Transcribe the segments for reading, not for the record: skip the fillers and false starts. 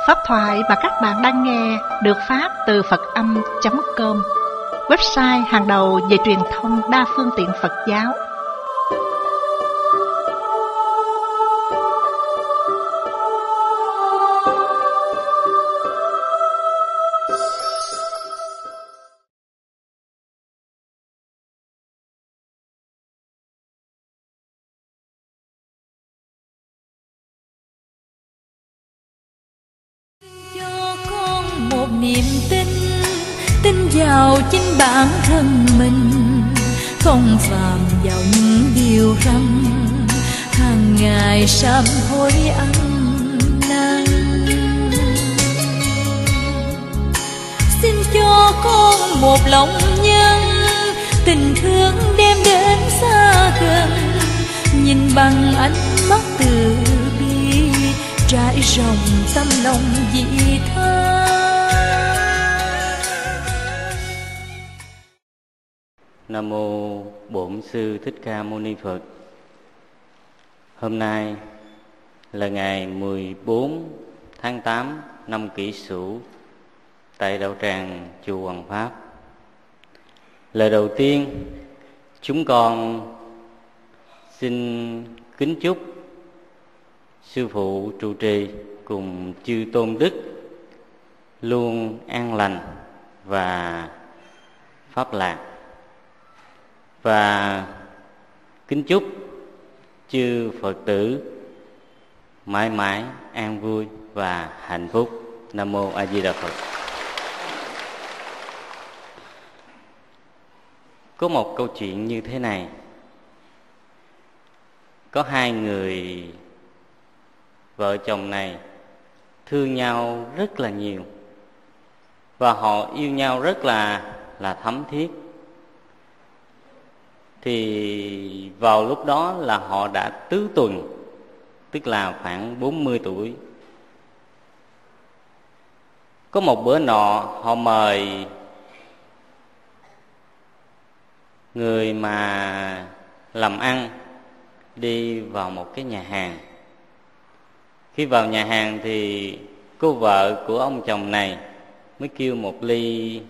Pháp thoại mà các bạn đang nghe được phát từ Phật-âm.com, website hàng đầu về truyền thông đa phương tiện Phật giáo. Một niềm tin, tin vào chính bản thân mình, không phạm vào những điều răn hàng ngày sám hối ăn năn. Xin cho con một lòng nhân, tình thương đem đến xa gần, nhìn bằng ánh mắt từ bi, trải rộng tâm lòng vị tha. Nam mô Bổn Sư Thích Ca Mâu Ni Phật. Hôm nay là ngày 14 tháng 8 năm Kỷ Sửu tại đạo tràng chùa Hoàng Pháp. Lời đầu tiên, chúng con xin kính chúc sư phụ trụ trì cùng chư tôn đức luôn an lành và pháp lạc, và kính chúc chư Phật tử mãi mãi an vui và hạnh phúc. Nam mô A Di Đà Phật. Có một câu chuyện như thế này. Có hai người vợ chồng này thương nhau rất là nhiều, và họ yêu nhau rất là thấm thiết. Thì vào lúc đó là họ đã tứ tuần, tức là khoảng 40 tuổi. Có một bữa nọ họ mời người mà làm ăn đi vào một cái nhà hàng. Khi vào nhà hàng thì cô vợ của ông chồng này mới kêu một ly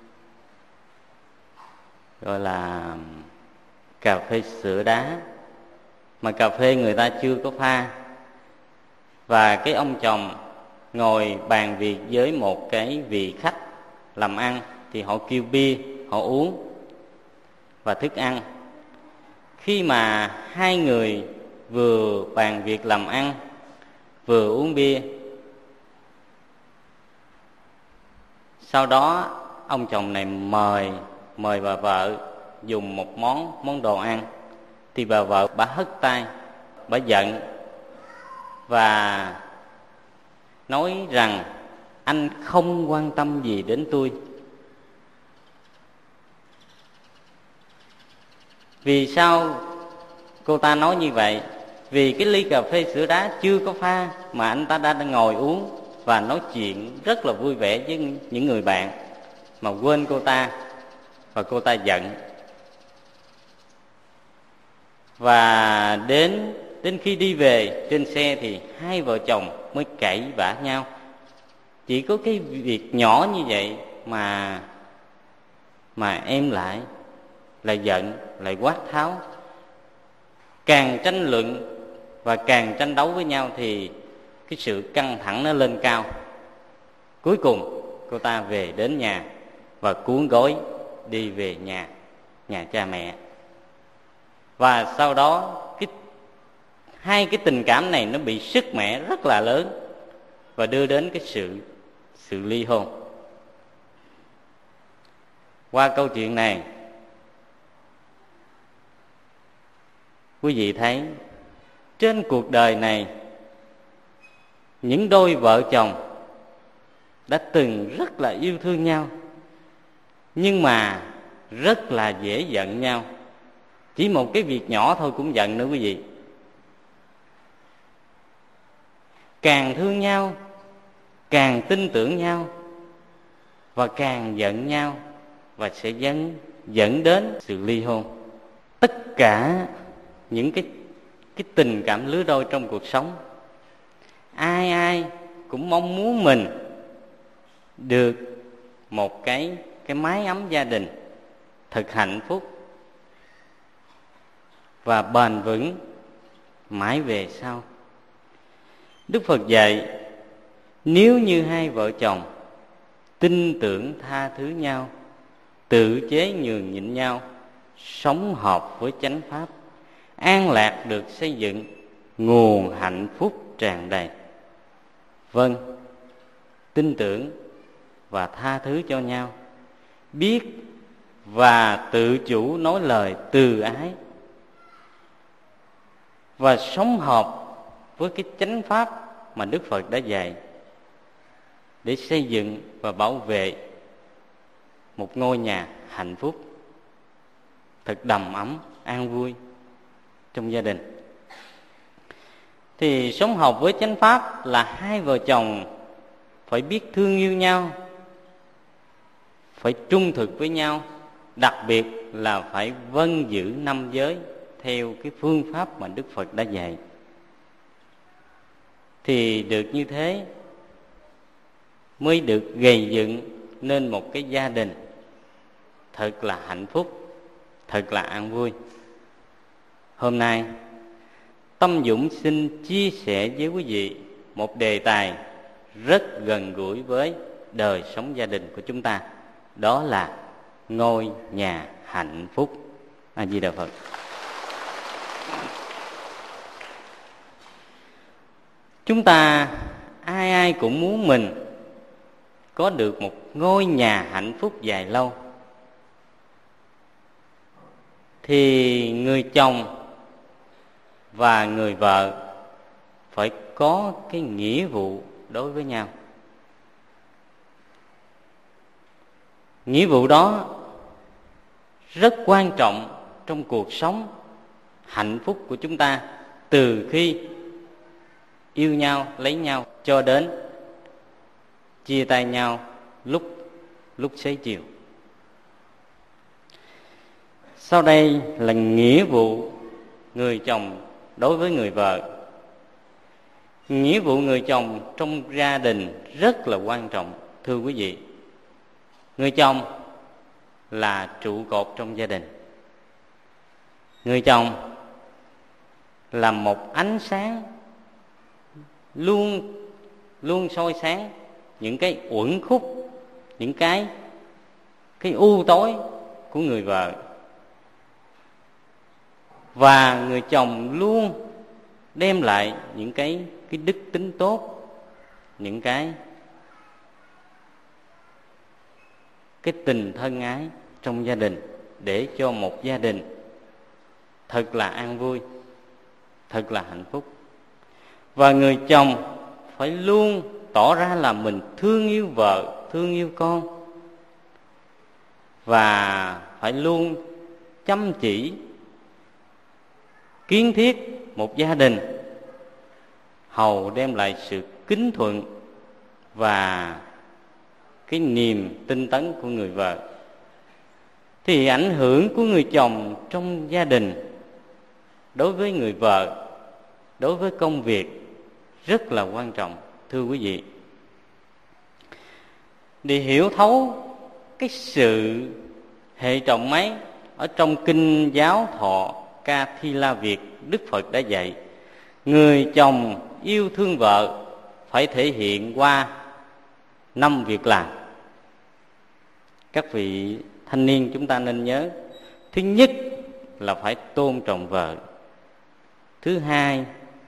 gọi là cà phê sữa đá, mà cà phê người ta chưa có pha. Và cái ông chồng ngồi bàn việc với một cái vị khách làm ăn, thì họ kêu bia, họ uống và thức ăn. Khi mà hai người vừa bàn việc làm ăn vừa uống bia, sau đó ông chồng này mời bà vợ dùng một món đồ ăn, thì bà vợ bà hất tay, bà giận và nói rằng anh không quan tâm gì đến tôi. Vì sao cô ta nói như vậy? Vì cái ly cà phê sữa đá chưa có pha mà anh ta đã ngồi uống và nói chuyện rất là vui vẻ với những người bạn, mà quên cô ta, và cô ta giận. Và đến khi đi về trên xe thì hai vợ chồng mới cãi vã nhau. Chỉ có cái việc nhỏ như vậy mà em lại giận, lại quát tháo. Càng tranh luận và càng tranh đấu với nhau thì cái sự căng thẳng nó lên cao. Cuối cùng cô ta về đến nhà và cuốn gói đi về nhà cha mẹ. Và sau đó hai cái tình cảm này nó bị sức mẻ rất là lớn và đưa đến cái sự ly hôn. Qua câu chuyện này, quý vị thấy trên cuộc đời này những đôi vợ chồng đã từng rất là yêu thương nhau, nhưng mà rất là dễ giận nhau. Chỉ một cái việc nhỏ thôi cũng giận nữa quý vị. Càng thương nhau, càng tin tưởng nhau, và càng giận nhau, và sẽ dẫn đến sự ly hôn. Tất cả những cái tình cảm lứa đôi trong cuộc sống, ai cũng mong muốn mình được một cái mái ấm gia đình thật hạnh phúc và bền vững mãi về sau. Đức Phật dạy, nếu như hai vợ chồng tin tưởng tha thứ nhau, tự chế nhường nhịn nhau, sống hợp với chánh pháp, an lạc được xây dựng nguồn hạnh phúc tràn đầy. Vâng, tin tưởng và tha thứ cho nhau, biết và tự chủ nói lời từ ái, và sống hợp với cái chánh pháp mà Đức Phật đã dạy, để xây dựng và bảo vệ một ngôi nhà hạnh phúc thật đầm ấm, an vui trong gia đình. Thì sống hợp với chánh pháp là hai vợ chồng phải biết thương yêu nhau, phải trung thực với nhau, đặc biệt là phải vâng giữ 5 giới theo cái phương pháp mà Đức Phật đã dạy. Thì được như thế mới được gầy dựng nên một cái gia đình thật là hạnh phúc, thật là an vui. Hôm nay Tâm Dũng xin chia sẻ với quý vị một đề tài rất gần gũi với đời sống gia đình của chúng ta, đó là ngôi nhà hạnh phúc. A Di Đà Phật. Chúng ta ai ai cũng muốn mình có được một ngôi nhà hạnh phúc dài lâu. Thì người chồng và người vợ phải có cái nghĩa vụ đối với nhau. Nghĩa vụ đó rất quan trọng trong cuộc sống hạnh phúc của chúng ta, từ khi yêu nhau, lấy nhau cho đến chia tay nhau lúc xế chiều. Sau đây là nghĩa vụ người chồng đối với người vợ. Nghĩa vụ người chồng trong gia đình rất là quan trọng, thưa quý vị. Người chồng là trụ cột trong gia đình. Người chồng là một ánh sáng luôn soi sáng những cái uẩn khúc, những cái u tối của người vợ. Và người chồng luôn đem lại những cái đức tính tốt, những cái tình thân ái trong gia đình, để cho một gia đình thật là an vui, thật là hạnh phúc. Và người chồng phải luôn tỏ ra là mình thương yêu vợ, thương yêu con, và phải luôn chăm chỉ kiến thiết một gia đình, hầu đem lại sự kính thuận và cái niềm tinh tấn của người vợ. Thì ảnh hưởng của người chồng trong gia đình đối với người vợ, đối với công việc rất là quan trọng, thưa quý vị. Để hiểu thấu cái sự hệ trọng ấy, ở trong Kinh Giáo Thọ Ca Thi La Việt, Đức Phật đã dạy người chồng yêu thương vợ phải thể hiện qua 5 việc làm. Các vị thanh niên chúng ta nên nhớ. Thứ nhất là phải tôn trọng vợ. Thứ hai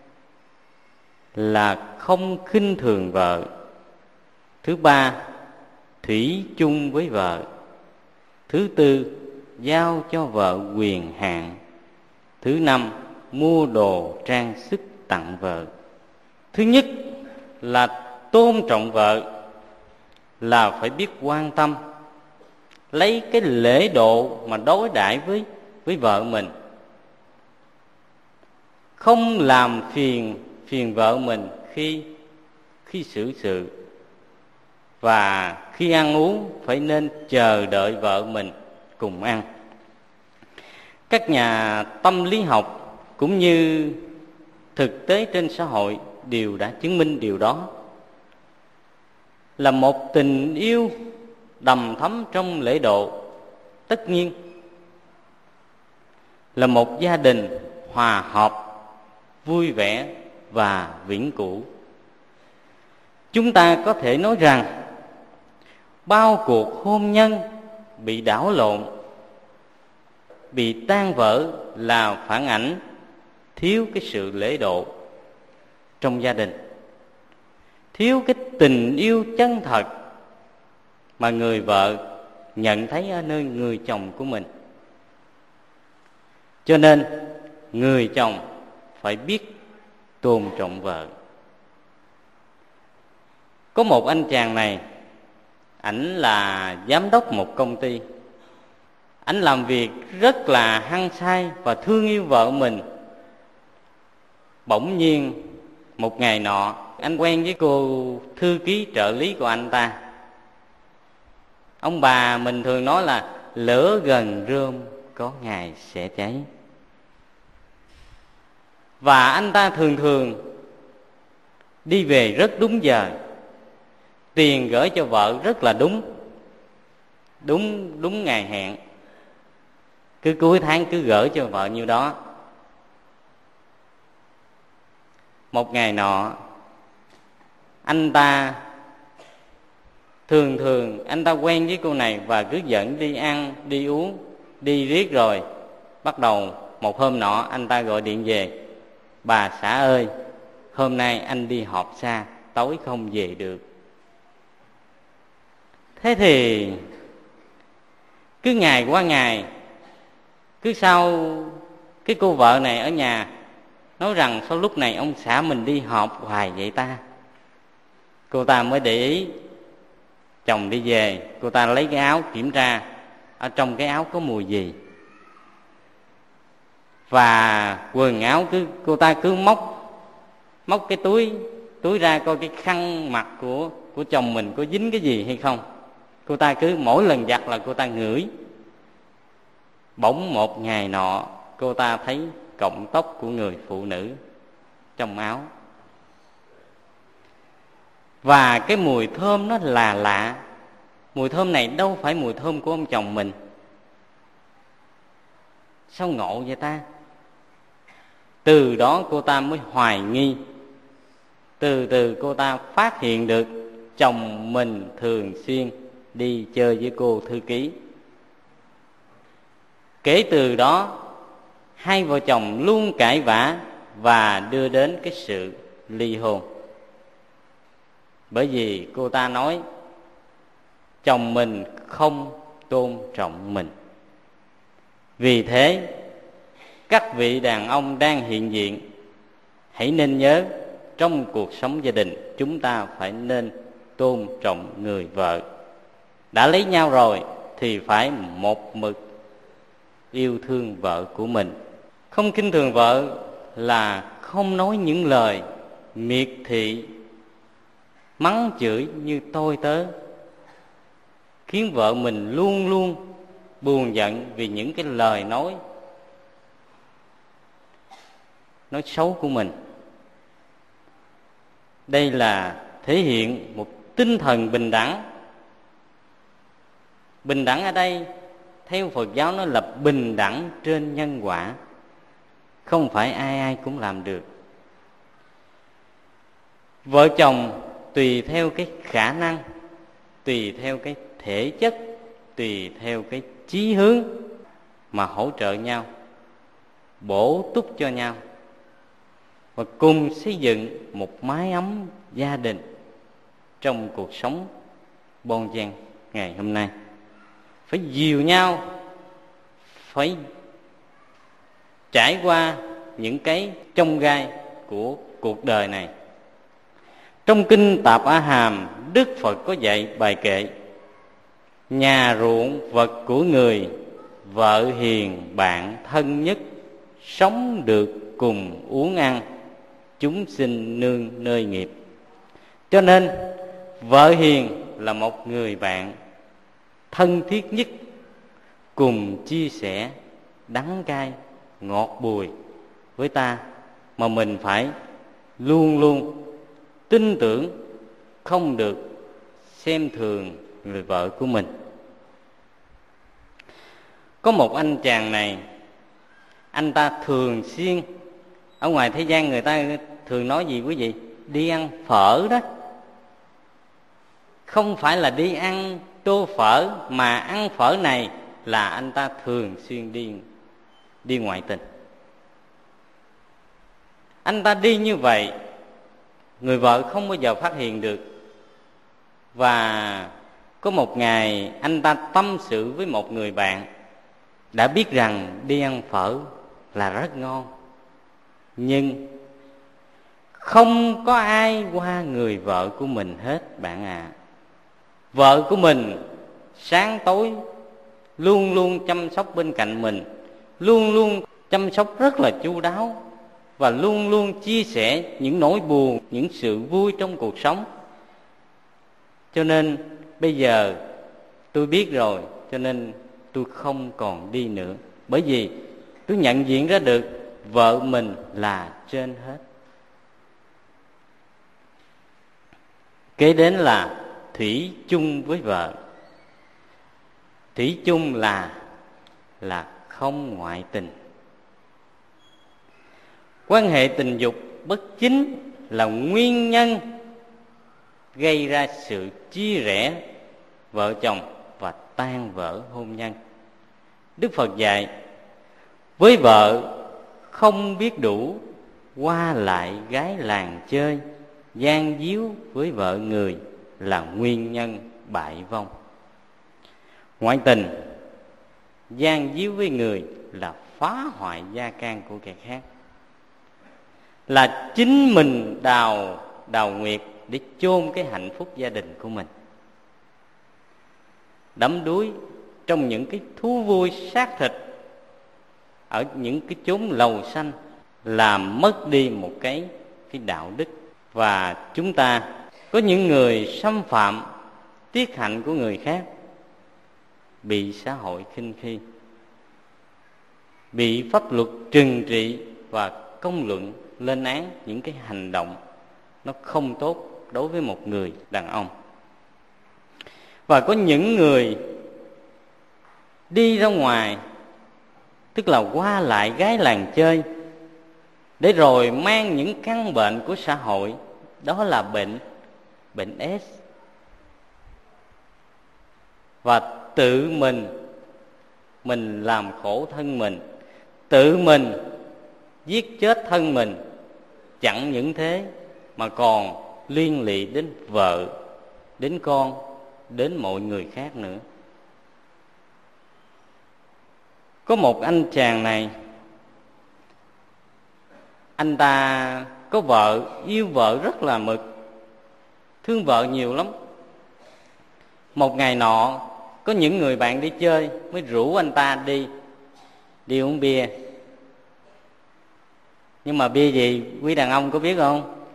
là không khinh thường vợ. Thứ ba, thủy chung với vợ. Thứ tư, giao cho vợ quyền hạn. Thứ năm, mua đồ trang sức tặng vợ. Thứ nhất là tôn trọng vợ, là phải biết quan tâm, lấy cái lễ độ mà đối đãi với vợ mình, không làm phiền vợ mình khi xử sự, và khi ăn uống phải nên chờ đợi vợ mình cùng ăn. Các nhà tâm lý học cũng như thực tế trên xã hội đều đã chứng minh điều đó. là một tình yêu đầm thắm trong lễ độ, tất nhiên là một gia đình hòa hợp, vui vẻ và vĩnh cửu. Chúng ta có thể nói rằng bao cuộc hôn nhân bị đảo lộn, bị tan vỡ là phản ảnh thiếu cái sự lễ độ trong gia đình, thiếu cái tình yêu chân thật mà người vợ nhận thấy ở nơi người chồng của mình. Cho nên người chồng phải biết tôn trọng vợ. Có một anh chàng này, ảnh là giám đốc một công ty. Ảnh làm việc rất là hăng say và thương yêu vợ mình. Bỗng nhiên một ngày nọ, anh quen với cô thư ký trợ lý của anh ta. Ông bà mình thường nói là lửa gần rơm có ngày sẽ cháy. Và anh ta thường đi về rất đúng giờ, tiền gửi cho vợ rất là đúng ngày hẹn, cứ cuối tháng cứ gửi cho vợ nhiêu đó. Một ngày nọ, anh ta thường anh ta quen với cô này và cứ dẫn đi ăn, đi uống, đi riết rồi. Bắt đầu một hôm nọ anh ta gọi điện về: bà xã ơi, hôm nay anh đi họp xa, tối không về được. Thế thì cứ ngày qua ngày, cứ sau cái cô vợ này ở nhà nói rằng sao lúc này ông xã mình đi họp hoài vậy ta. Cô ta mới để ý, chồng đi về, cô ta lấy cái áo kiểm tra ở trong cái áo có mùi gì. Và quần áo cô ta cứ móc cái túi ra coi cái khăn mặt của chồng mình có dính cái gì hay không. Cô ta cứ mỗi lần giặt là cô ta ngửi. Bỗng một ngày nọ, cô ta thấy cọng tóc của người phụ nữ trong áo. Và cái mùi thơm nó là lạ. Mùi thơm này đâu phải mùi thơm của ông chồng mình. Sao ngộ vậy ta? Từ đó cô ta mới hoài nghi. Từ cô ta phát hiện được chồng mình thường xuyên đi chơi với cô thư ký. Kể từ đó, hai vợ chồng luôn cãi vã và đưa đến cái sự ly hôn. Bởi vì cô ta nói chồng mình không tôn trọng mình. Vì thế, các vị đàn ông đang hiện diện, hãy nên nhớ trong cuộc sống gia đình chúng ta phải nên tôn trọng người vợ. Đã lấy nhau rồi thì phải một mực yêu thương vợ của mình. Không khinh thường vợ là không nói những lời miệt thị, mắng chửi như tôi tớ, khiến vợ mình luôn luôn buồn giận vì những cái lời nói xấu của mình. Đây là thể hiện một tinh thần bình đẳng. Bình đẳng ở đây theo Phật giáo nó là bình đẳng trên nhân quả. Không phải ai cũng làm được. Vợ chồng tùy theo cái khả năng, tùy theo cái thể chất, tùy theo cái chí hướng mà hỗ trợ nhau, bổ túc cho nhau và cùng xây dựng một mái ấm gia đình trong cuộc sống bon chen ngày hôm nay. Phải dìu nhau, phải trải qua những cái chông gai của cuộc đời này. Trong kinh Tạp A Hàm, Đức Phật có dạy bài kệ: nhà ruộng vật của người, vợ hiền bạn thân nhất, sống được cùng uống ăn, chúng sinh nương nơi nghiệp. Cho nên vợ hiền là một người bạn thân thiết nhất, cùng chia sẻ đắng cay ngọt bùi với ta, mà mình phải luôn luôn tin tưởng, không được xem thường người vợ của mình. Có một anh chàng này, anh ta thường xuyên, ở ngoài thế gian người ta thường nói gì quý vị? Đi ăn phở đó. Không phải là đi ăn tô phở, mà ăn phở này là anh ta thường xuyên đi ngoại tình. Anh ta đi như vậy, người vợ không bao giờ phát hiện được. Và có một ngày anh ta tâm sự với một người bạn, đã biết rằng đi ăn phở là rất ngon, nhưng không có ai qua người vợ của mình hết bạn ạ. Vợ của mình sáng tối luôn luôn chăm sóc bên cạnh mình, luôn luôn chăm sóc rất là chu đáo, và luôn luôn chia sẻ những nỗi buồn, những sự vui trong cuộc sống. Cho nên bây giờ tôi biết rồi, cho nên tôi không còn đi nữa. Bởi vì tôi nhận diện ra được vợ mình là trên hết. Kế đến là thủy chung với vợ. Thủy chung là không ngoại tình. Quan hệ tình dục bất chính là nguyên nhân gây ra sự chia rẽ vợ chồng và tan vỡ hôn nhân. Đức Phật dạy, với vợ không biết đủ, qua lại gái làng chơi, gian díu với vợ người là nguyên nhân bại vong. Ngoại tình, gian díu với người là phá hoại gia can của kẻ khác, là chính mình đào nguyệt để chôn cái hạnh phúc gia đình của mình. Đắm đuối trong những cái thú vui xác thịt ở những cái chốn lầu xanh, làm mất đi một cái đạo đức. Và chúng ta có những người xâm phạm tiết hạnh của người khác, bị xã hội khinh khi, bị pháp luật trừng trị và công luận lên án những cái hành động nó không tốt đối với một người đàn ông. Và có những người đi ra ngoài, tức là qua lại gái làng chơi, để rồi mang những căn bệnh của xã hội. Đó là bệnh AIDS. Và tự mình làm khổ thân mình, tự mình giết chết thân mình. Chẳng những thế mà còn liên lụy đến vợ, đến con, đến mọi người khác nữa. Có một anh chàng này, anh ta có vợ, yêu vợ rất là mực, thương vợ nhiều lắm. Một ngày nọ, có những người bạn đi chơi mới rủ anh ta đi uống bia. Nhưng mà bia gì quý đàn ông có biết không?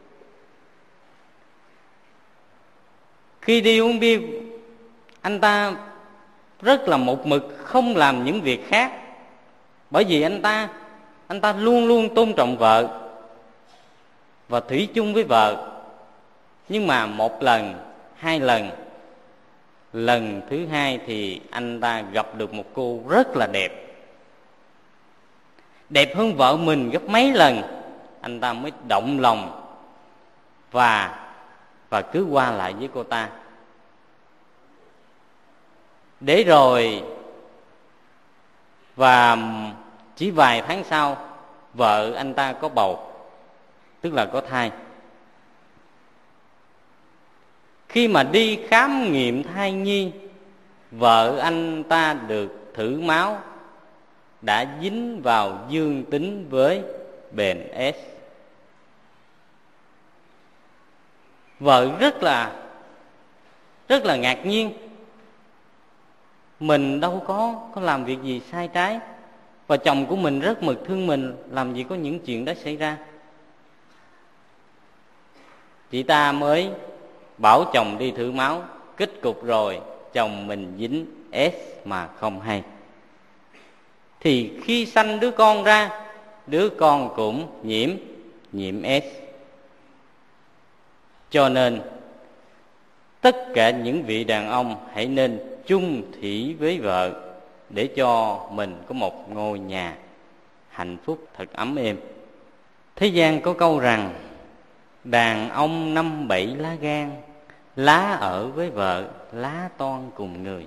Khi đi uống bia, anh ta rất là một mực, không làm những việc khác. Bởi vì anh ta luôn luôn tôn trọng vợ và thủy chung với vợ. Nhưng mà một lần, hai lần, lần thứ hai thì anh ta gặp được một cô rất là đẹp, đẹp hơn vợ mình gấp mấy lần. Anh ta mới động lòng và cứ qua lại với cô ta. Để rồi và chỉ vài tháng sau, vợ anh ta có bầu, tức là có thai. Khi mà đi khám nghiệm thai nhi, vợ anh ta được thử máu, đã dính vào dương tính với bệnh S. Vợ rất là ngạc nhiên. Mình đâu có làm việc gì sai trái, và chồng của mình rất mực thương mình, làm gì có những chuyện đó xảy ra. Chị ta mới bảo chồng đi thử máu, kết cục rồi chồng mình dính S mà không hay. Thì khi sanh đứa con ra, đứa con cũng nhiễm S. Cho nên tất cả những vị đàn ông hãy nên chung thủy với vợ, để cho mình có một ngôi nhà hạnh phúc thật ấm êm. Thế gian có câu rằng đàn ông 5-7 lá gan, lá ở với vợ, lá toan cùng người.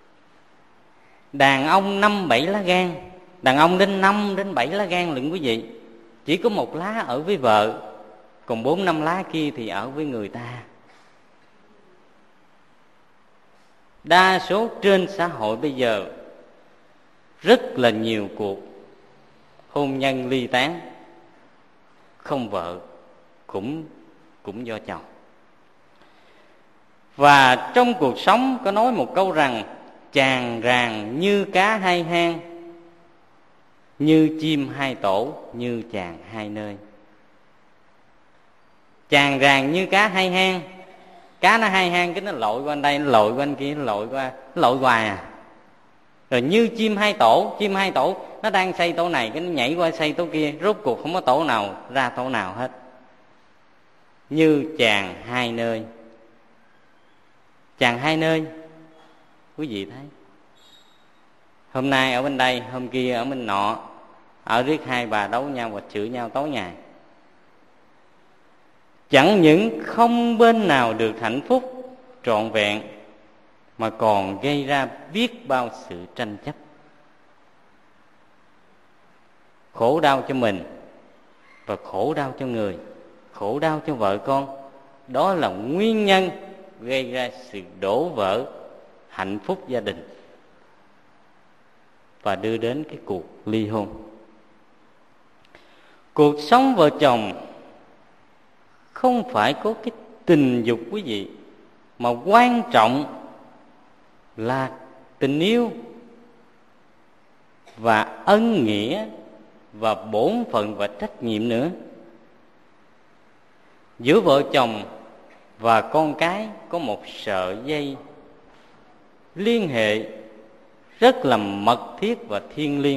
Đàn ông 5-7 lá gan, đàn ông đến 5-7 lá gan lận quý vị. Chỉ có một lá ở với vợ, còn 4-5 lá kia thì ở với người ta. Đa số trên xã hội bây giờ rất là nhiều cuộc hôn nhân ly tán, không vợ cũng do chồng. Và trong cuộc sống có nói một câu rằng chàng ràng như cá hai hang, như chim hai tổ, như chàng hai nơi. Chàng ràng như cá hai hang, cá nó hai hang, cái nó lội qua đây, nó lội qua anh kia, nó lội hoài à. Rồi như chim hai tổ, chim hai tổ nó đang xây tổ này, cái nó nhảy qua xây tổ kia, rốt cuộc không có tổ nào ra tổ nào hết. Như chàng hai nơi. Chàng hai nơi, quý vị thấy, hôm nay ở bên đây, hôm kia ở bên nọ, ở riết hai bà đấu nhau và chửi nhau tối ngày. Chẳng những không bên nào được hạnh phúc trọn vẹn, mà còn gây ra biết bao sự tranh chấp, khổ đau cho mình và khổ đau cho người, khổ đau cho vợ con. Đó là nguyên nhân gây ra sự đổ vỡ hạnh phúc gia đình và đưa đến cái cuộc ly hôn. Cuộc sống vợ chồng không phải có cái tình dục quý vị, mà quan trọng là tình yêu và ân nghĩa và bổn phận và trách nhiệm nữa. Giữa vợ chồng và con cái có một sợi dây liên hệ rất là mật thiết và thiêng liêng.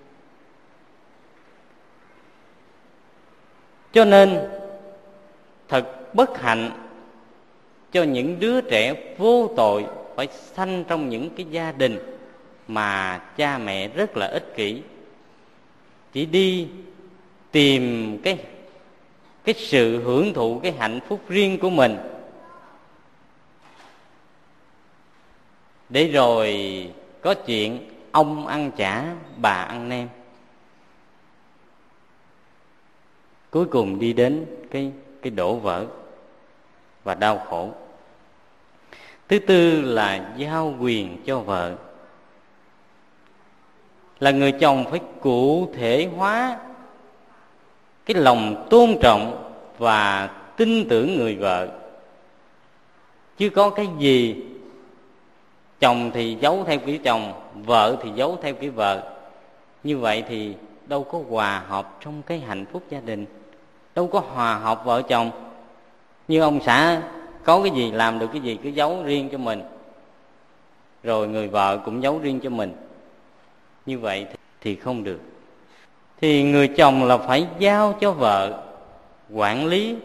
Cho nên thật bất hạnh cho những đứa trẻ vô tội phải sanh trong những cái gia đình mà cha mẹ rất là ích kỷ, chỉ đi tìm cái sự hưởng thụ, cái hạnh phúc riêng của mình, để rồi có chuyện ông ăn chả, bà ăn nem, cuối cùng đi đến cái đổ vỡ và đau khổ. Thứ tư là giao quyền cho vợ. Là người chồng phải cụ thể hóa cái lòng tôn trọng và tin tưởng người vợ. Chứ có cái gì chồng thì giấu theo kiểu chồng, vợ thì giấu theo kiểu vợ, như vậy thì đâu có hòa hợp trong cái hạnh phúc gia đình, đâu có hòa hợp vợ chồng. Như ông xã có cái gì làm được cái gì cứ giấu riêng cho mình, rồi người vợ cũng giấu riêng cho mình, như vậy thì không được. Thì người chồng là phải giao cho vợ quản lý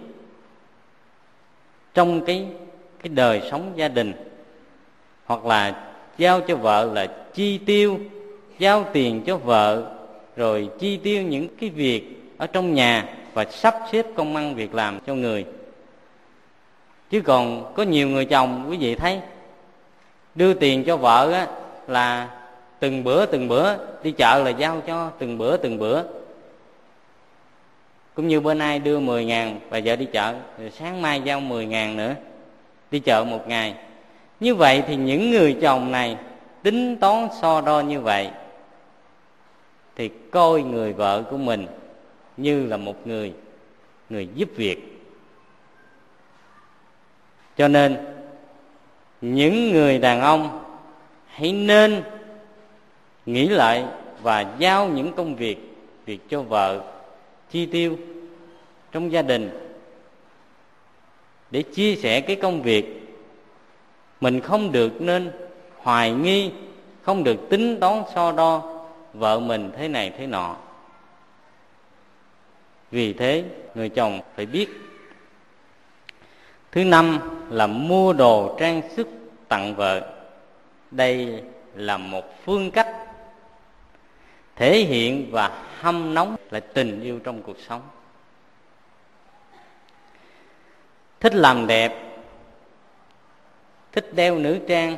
trong cái đời sống gia đình, hoặc là giao cho vợ là chi tiêu, giao tiền cho vợ, rồi chi tiêu những cái việc ở trong nhà và sắp xếp công ăn việc làm cho người. Chứ còn có nhiều người chồng quý vị thấy đưa tiền cho vợ á, là từng bữa đi chợ là giao cho từng bữa. Cũng như bữa nay đưa 10.000 bà vợ đi chợ, rồi sáng mai giao 10.000 nữa, đi chợ một ngày. Như vậy thì những người chồng này tính toán so đo như vậy thì coi người vợ của mình như là một người giúp việc. Cho nên những người đàn ông hãy nên nghĩ lại và giao những công việc cho vợ chi tiêu trong gia đình, để chia sẻ cái công việc. Mình không được nên hoài nghi, không được tính toán so đo vợ mình thế này thế nọ. Vì thế người chồng phải biết. Thứ năm là mua đồ trang sức tặng vợ. Đây là một phương cách thể hiện và hâm nóng lại tình yêu trong cuộc sống. Thích làm đẹp, thích đeo nữ trang,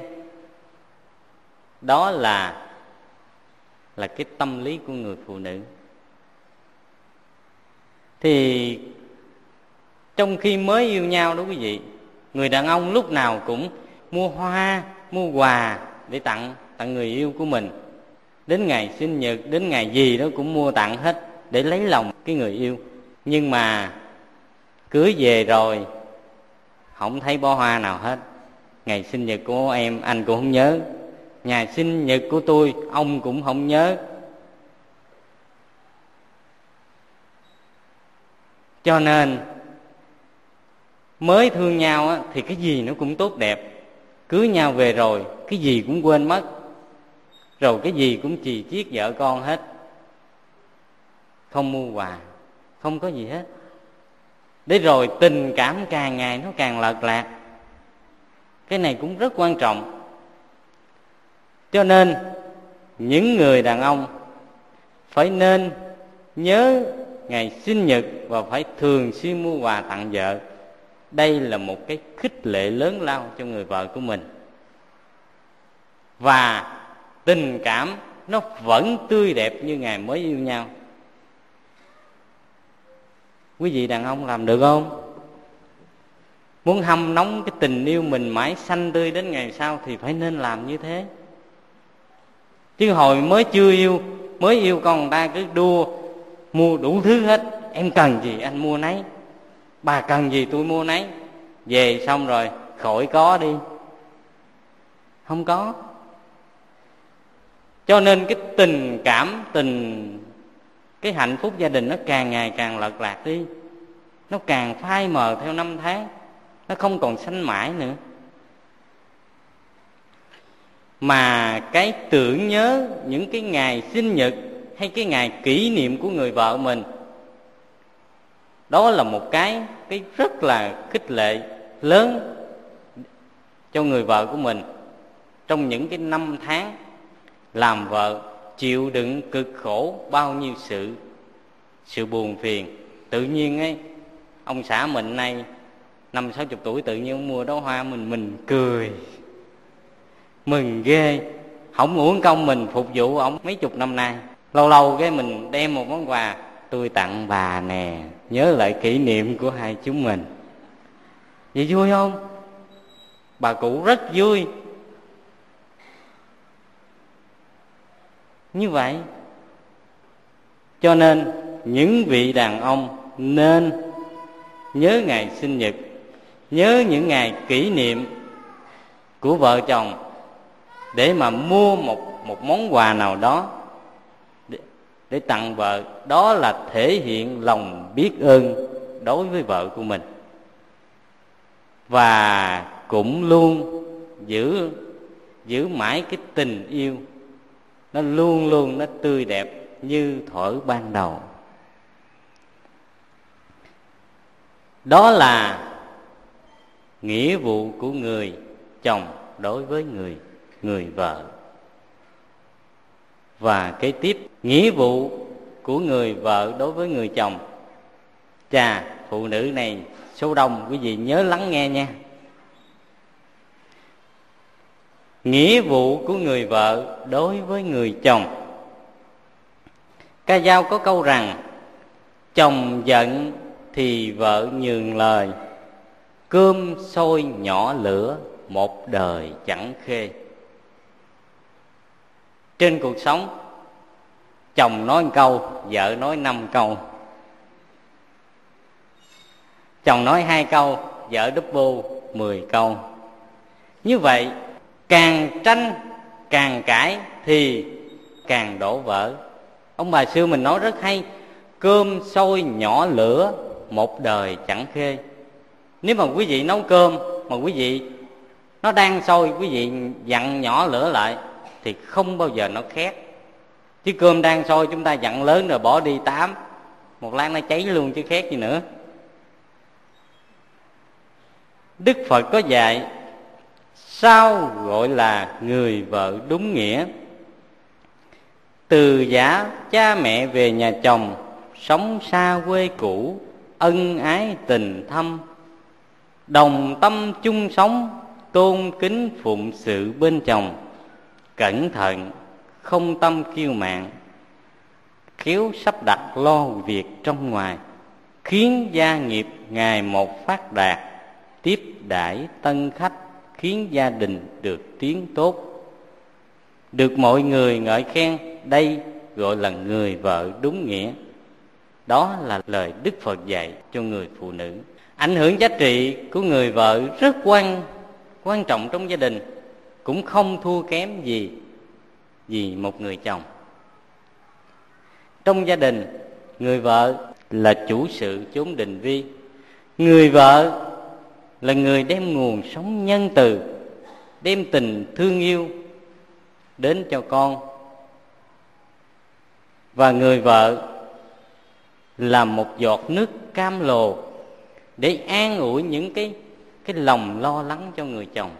đó là cái tâm lý của người phụ nữ. Thì trong khi mới yêu nhau đó quý vị, người đàn ông lúc nào cũng mua hoa, mua quà để tặng người yêu của mình. Đến ngày sinh nhật, đến ngày gì đó cũng mua tặng hết để lấy lòng cái người yêu. Nhưng mà cưới về rồi không thấy bó hoa nào hết. Ngày sinh nhật của em anh cũng không nhớ, ngày sinh nhật của tôi ông cũng không nhớ. Cho nên mới thương nhau á, thì cái gì nó cũng tốt đẹp. Cưới nhau về rồi cái gì cũng quên mất, rồi cái gì cũng chì chiết vợ con hết. Không mua quà, không có gì hết. Để rồi tình cảm càng ngày nó càng lợt lạc. Cái này cũng rất quan trọng. Cho nên những người đàn ông phải nên nhớ ngày sinh nhật và phải thường xuyên mua quà tặng vợ. Đây là một cái khích lệ lớn lao cho người vợ của mình. Và tình cảm nó vẫn tươi đẹp như ngày mới yêu nhau. Quý vị đàn ông làm được không? Muốn hâm nóng cái tình yêu mình mãi xanh tươi đến ngày sau thì phải nên làm như thế. Chứ hồi mới chưa yêu, mới yêu con người ta cứ đua mua đủ thứ hết. Em cần gì anh mua nấy, bà cần gì tôi mua nấy. Về xong rồi khỏi có đi, không có. Cho nên cái tình cảm, cái hạnh phúc gia đình nó càng ngày càng lợt lạc đi. Nó càng phai mờ theo năm tháng, nó không còn xanh mãi nữa. Mà cái tưởng nhớ những cái ngày sinh nhật hay cái ngày kỷ niệm của người vợ mình, đó là một cái rất là khích lệ lớn cho người vợ của mình. Trong những cái năm tháng làm vợ, chịu đựng cực khổ bao nhiêu sự buồn phiền. Tự nhiên ấy, ông xã mình nay 50-60 tuổi tự nhiên mua đóa hoa mình cười mừng ghê. Không uổng công mình phục vụ ổng mấy chục năm nay. Lâu lâu cái mình đem một món quà, tôi tặng bà nè, nhớ lại kỷ niệm của hai chúng mình. Vậy vui không? Bà cụ rất vui. Như vậy, cho nên những vị đàn ông nên nhớ ngày sinh nhật, nhớ những ngày kỷ niệm của vợ chồng để mà mua một món quà nào đó để tặng vợ. Đó là thể hiện lòng biết ơn đối với vợ của mình. Và cũng luôn giữ mãi cái tình yêu, nó luôn luôn nó tươi đẹp như thuở ban đầu. Đó là nghĩa vụ của người chồng đối với người vợ. Và kế tiếp, nghĩa vụ của người vợ đối với người chồng. Chà, phụ nữ này số đông, quý vị nhớ lắng nghe nha. Nghĩa vụ của người vợ đối với người chồng. Ca dao có câu rằng: chồng giận thì vợ nhường lời, cơm sôi nhỏ lửa một đời chẳng khê. Trên cuộc sống, chồng nói 1 câu, vợ nói 5 câu. Chồng nói 2 câu, vợ double 10 câu. Như vậy, càng tranh, càng cãi thì càng đổ vỡ. Ông bà xưa mình nói rất hay: cơm sôi nhỏ lửa một đời chẳng khê. Nếu mà quý vị nấu cơm mà quý vị nó đang sôi, quý vị dặn nhỏ lửa lại thì không bao giờ nó khét. Chứ cơm đang sôi chúng ta dặn lớn rồi bỏ đi tám, một lát nó cháy luôn chứ khét gì nữa. Đức Phật có dạy sao gọi là người vợ đúng nghĩa. Từ giã cha mẹ về nhà chồng, sống xa quê cũ, ân ái tình thâm, đồng tâm chung sống, tôn kính phụng sự bên chồng. Cẩn thận không tâm kiêu mạn, khéo sắp đặt lo việc trong ngoài, khiến gia nghiệp ngày một phát đạt, tiếp đãi tân khách, khiến gia đình được tiến tốt, được mọi người ngợi khen. Đây gọi là người vợ đúng nghĩa. Đó là lời Đức Phật dạy cho người phụ nữ. Ảnh hưởng giá trị của người vợ rất quan trọng trong gia đình, cũng không thua kém gì một người chồng. Trong gia đình, người vợ là chủ sự chốn đình vi. Người vợ là người đem nguồn sống nhân từ, đem tình thương yêu đến cho con. Và người vợ là một giọt nước cam lồ để an ủi những cái lòng lo lắng cho người chồng,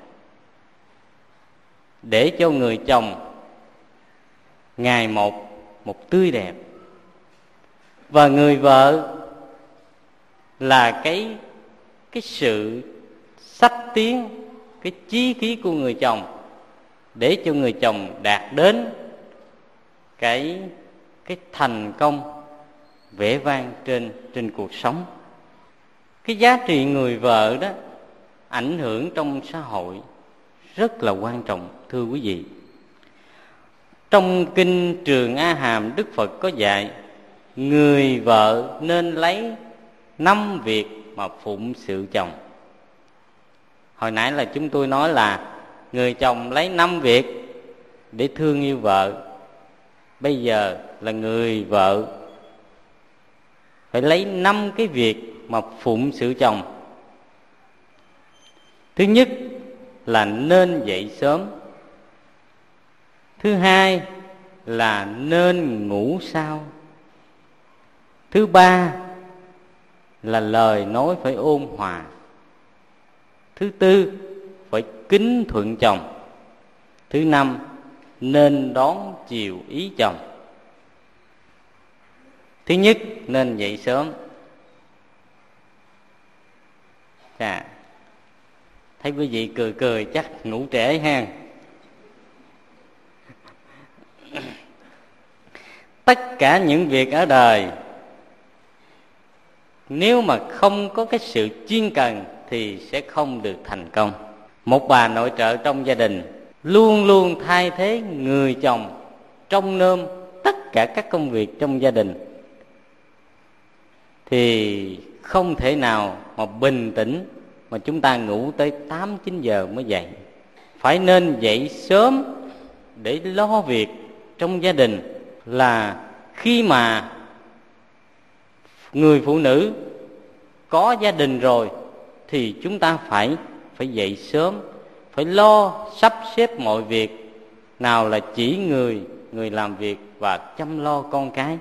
để cho người chồng ngày một tươi đẹp. Và người vợ là cái sự xách tiến cái chí khí của người chồng, để cho người chồng đạt đến cái thành công vẻ vang trên cuộc sống. Cái giá trị người vợ đó ảnh hưởng trong xã hội rất là quan trọng, thưa quý vị. Trong kinh Trường A Hàm, Đức Phật có dạy người vợ nên lấy 5 việc mà phụng sự chồng. Hồi nãy là chúng tôi nói là người chồng lấy 5 việc để thương yêu vợ. Bây giờ là người vợ phải lấy 5 cái việc mà phụng sự chồng. Thứ nhất là nên dậy sớm. Thứ hai là nên ngủ sau. Thứ ba là lời nói phải ôn hòa. Thứ tư phải kính thuận chồng. Thứ năm nên đón chiều ý chồng. Thứ nhất nên dậy sớm. Thấy quý vị cười chắc ngủ trễ ha. Tất cả những việc ở đời, nếu mà không có cái sự chuyên cần thì sẽ không được thành công. Một bà nội trợ trong gia đình luôn luôn thay thế người chồng trông nom tất cả các công việc trong gia đình, thì không thể nào mà bình tĩnh mà chúng ta ngủ tới 8-9 giờ mới dậy. Phải nên dậy sớm để lo việc trong gia đình. Là khi mà người phụ nữ có gia đình rồi thì chúng ta phải dậy sớm, phải lo sắp xếp mọi việc, nào là chỉ người làm việc và chăm lo con cái.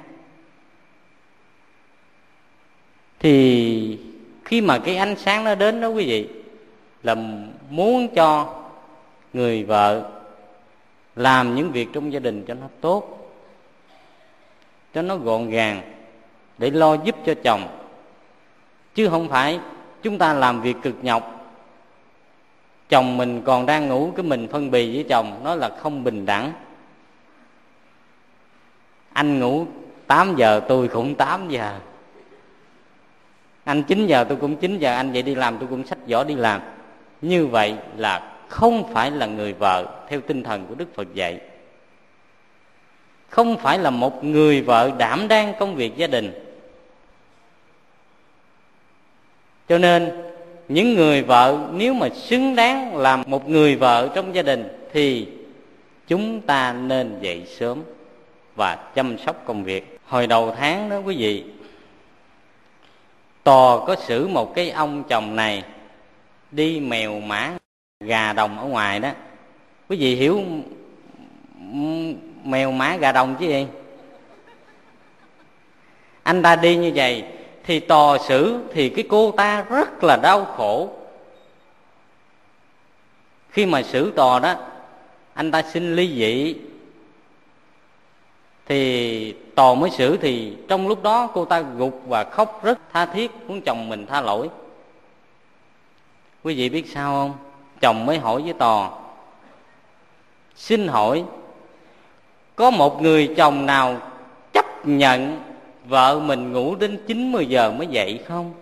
Thì khi mà cái ánh sáng nó đến đó quý vị, là muốn cho người vợ làm những việc trong gia đình cho nó tốt, cho nó gọn gàng, để lo giúp cho chồng. Chứ không phải chúng ta làm việc cực nhọc, chồng mình còn đang ngủ, cái mình phân bì với chồng, nó là không bình đẳng. Anh ngủ 8 giờ tôi cũng 8 giờ, anh 9 giờ tôi cũng 9 giờ, anh dậy đi làm tôi cũng xách giỏ đi làm. Như vậy là không phải là người vợ theo tinh thần của Đức Phật dạy. Không phải là một người vợ đảm đang công việc gia đình. Cho nên những người vợ nếu mà xứng đáng làm một người vợ trong gia đình thì chúng ta nên dậy sớm và chăm sóc công việc. Hồi đầu tháng đó quý vị, Tò có xử một cái ông chồng này đi mèo mã gà đồng ở ngoài đó. Quý vị hiểu mèo mã gà đồng chứ gì? Anh ta đi như vậy thì Tò xử thì cái cô ta rất là đau khổ. Khi mà xử tòa đó, anh ta xin ly dị thì tòa mới xử, thì trong lúc đó cô ta gục và khóc rất tha thiết, muốn chồng mình tha lỗi. Quý vị biết sao không? Chồng mới hỏi với tòa: xin hỏi có một người chồng nào chấp nhận vợ mình ngủ đến 9-10 giờ mới dậy không?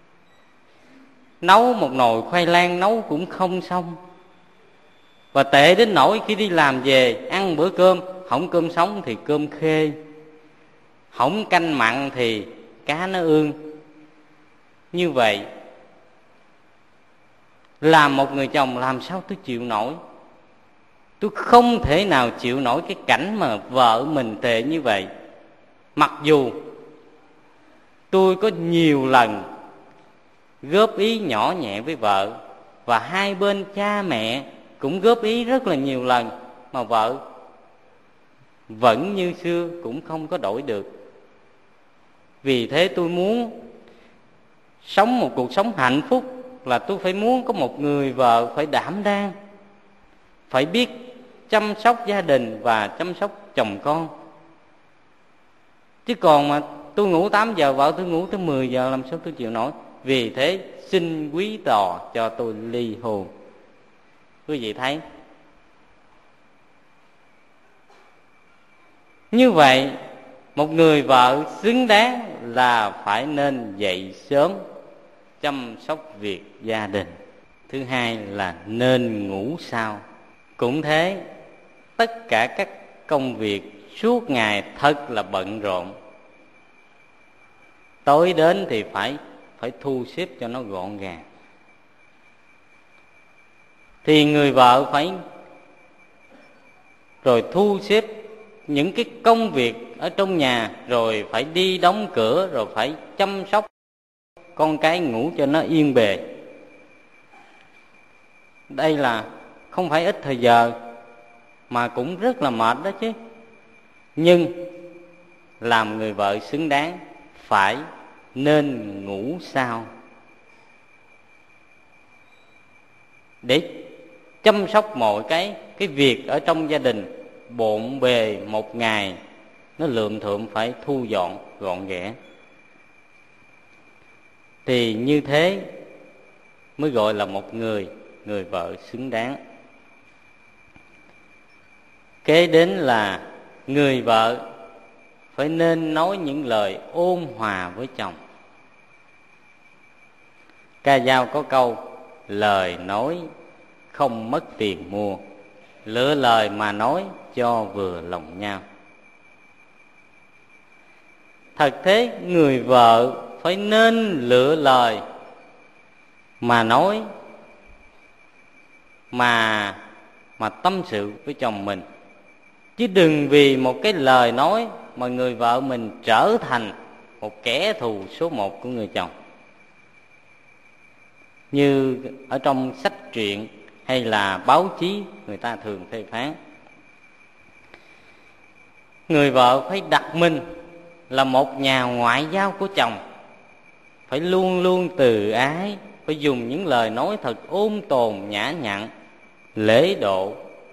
Nấu một nồi khoai lang nấu cũng không xong. Và tệ đến nỗi khi đi làm về ăn bữa cơm, hổng cơm sống thì cơm khê, hổng canh mặn thì cá nó ương. Như vậy làm một người chồng làm sao tôi chịu nổi? Tôi không thể nào chịu nổi cái cảnh mà vợ mình tệ như vậy. Mặc dù tôi có nhiều lần góp ý nhỏ nhẹ với vợ, và hai bên cha mẹ cũng góp ý rất là nhiều lần, mà vợ vẫn như xưa, cũng không có đổi được. Vì thế tôi muốn sống một cuộc sống hạnh phúc là tôi phải muốn có một người vợ phải đảm đang, phải biết chăm sóc gia đình và chăm sóc chồng con. Chứ còn mà tôi ngủ 8 giờ, vợ tôi ngủ tới 10 giờ, làm sao tôi chịu nổi? Vì thế xin quý tòa cho tôi ly hôn. Quý vị thấy, như vậy một người vợ xứng đáng là phải nên dậy sớm chăm sóc việc gia đình. Thứ hai là nên ngủ sao. Cũng thế, tất cả các công việc suốt ngày thật là bận rộn, tối đến thì phải thu xếp cho nó gọn gàng. Thì người vợ phải rồi thu xếp những cái công việc ở trong nhà, rồi phải đi đóng cửa, rồi phải chăm sóc con cái ngủ cho nó yên bề. Đây là không phải ít thời giờ, mà cũng rất là mệt đó chứ. Nhưng làm người vợ xứng đáng phải nên ngủ sao để chăm sóc mọi cái việc ở trong gia đình bộn bề một ngày, nó lượm thượm phải thu dọn gọn ghẽ. Thì như thế mới gọi là một người vợ xứng đáng. Kế đến là người vợ phải nên nói những lời ôn hòa với chồng. Ca dao có câu: lời nói không mất tiền mua, lựa lời mà nói cho vừa lòng nhau. Thật thế, người vợ phải nên lựa lời mà nói, mà tâm sự với chồng mình. Chứ đừng vì một cái lời nói mà người vợ mình trở thành một kẻ thù số 1 của người chồng. Như ở trong sách truyện hay là báo chí người ta thường phê phán, người vợ phải đặt mình là một nhà ngoại giao của chồng, phải luôn luôn từ ái, phải dùng những lời nói thật ôn tồn nhã nhặn, lễ độ,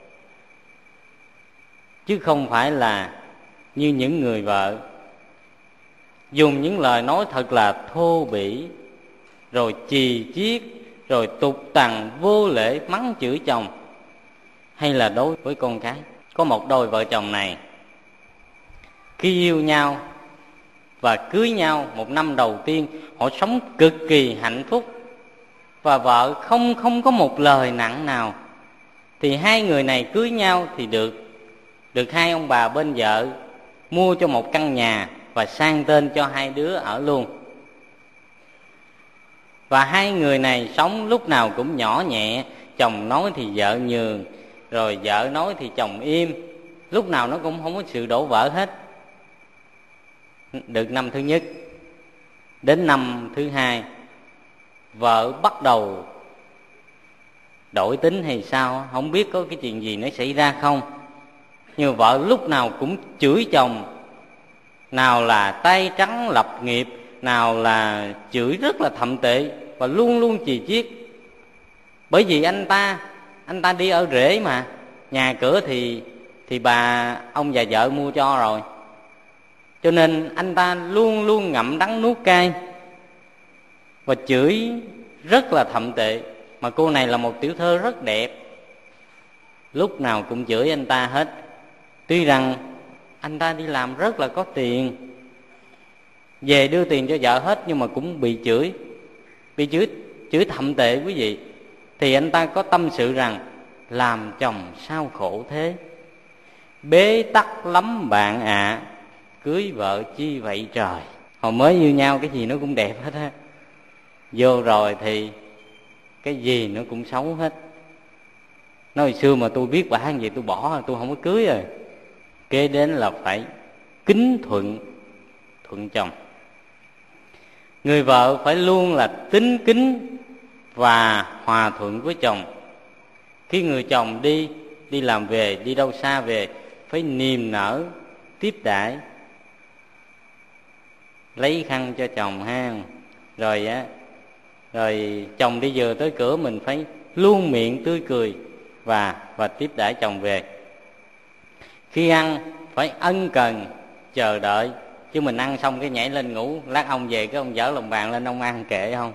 chứ không phải là như những người vợ dùng những lời nói thật là thô bỉ, rồi chì chiết, rồi tục tằn vô lễ mắng chửi chồng, hay là đối với con cái. Có một đôi vợ chồng này, khi yêu nhau và cưới nhau một năm đầu tiên, họ sống cực kỳ hạnh phúc, và vợ không có một lời nặng nào. Thì hai người này cưới nhau thì được hai ông bà bên vợ mua cho một căn nhà và sang tên cho hai đứa ở luôn. Và hai người này sống lúc nào cũng nhỏ nhẹ, chồng nói thì vợ nhường, rồi vợ nói thì chồng im, lúc nào nó cũng không có sự đổ vỡ hết. Được năm thứ nhất, đến năm thứ hai, vợ bắt đầu đổi tính hay sao, không biết có cái chuyện gì nó xảy ra không. Nhưng vợ lúc nào cũng chửi chồng, nào là tay trắng lập nghiệp, nào là chửi rất là thậm tệ, và luôn luôn chì chiết. Bởi vì anh ta anh ta đi ở rễ mà, nhà cửa thì ông và vợ mua cho rồi, cho nên anh ta luôn luôn ngậm đắng nuốt cay và chửi rất là thậm tệ. Mà cô này là một tiểu thơ rất đẹp, lúc nào cũng chửi anh ta hết. Tuy rằng anh ta đi làm rất là có tiền, về đưa tiền cho vợ hết, nhưng mà cũng bị chửi thậm tệ quý vị. Thì anh ta có tâm sự rằng làm chồng sao khổ thế, bế tắc lắm bạn ạ, cưới vợ chi vậy trời. Hồi mới yêu nhau cái gì nó cũng đẹp hết á, vô rồi thì cái gì nó cũng xấu hết. Nói hồi xưa mà tôi biết bà ăn gì tôi bỏ, tôi không có cưới rồi. Kế đến là phải kính thuận chồng. Người vợ phải luôn là tín kính và hòa thuận với chồng. Khi người chồng đi làm về, đi đâu xa về, phải niềm nở tiếp đãi, lấy khăn cho chồng ha. Rồi chồng đi vừa tới cửa, mình phải luôn miệng tươi cười và tiếp đãi chồng về. Khi ăn phải ân cần chờ đợi, chứ mình ăn xong cái nhảy lên ngủ, lát ông về cái ông dở lòng bàn lên ông ăn kệ không.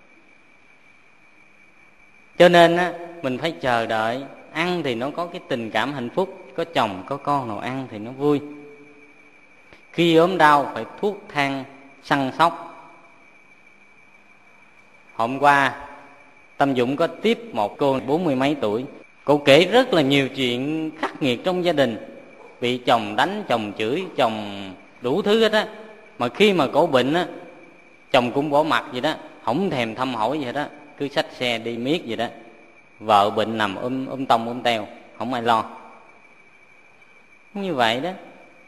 Cho nên á, mình phải chờ đợi. Ăn thì nó có cái tình cảm hạnh phúc, có chồng có con nào ăn thì nó vui. Khi ốm đau phải thuốc thang săn sóc. Hôm qua Tâm Dũng có tiếp một cô 40 mấy tuổi. Cô kể rất là nhiều chuyện khắc nghiệt trong gia đình, bị chồng đánh, chồng chửi, chồng đủ thứ hết á. Mà khi mà cổ bệnh á, chồng cũng bỏ mặt vậy đó, không thèm thăm hỏi vậy đó, cứ xách xe đi miết vậy đó. Vợ bệnh nằm tông teo, không ai lo. Như vậy đó,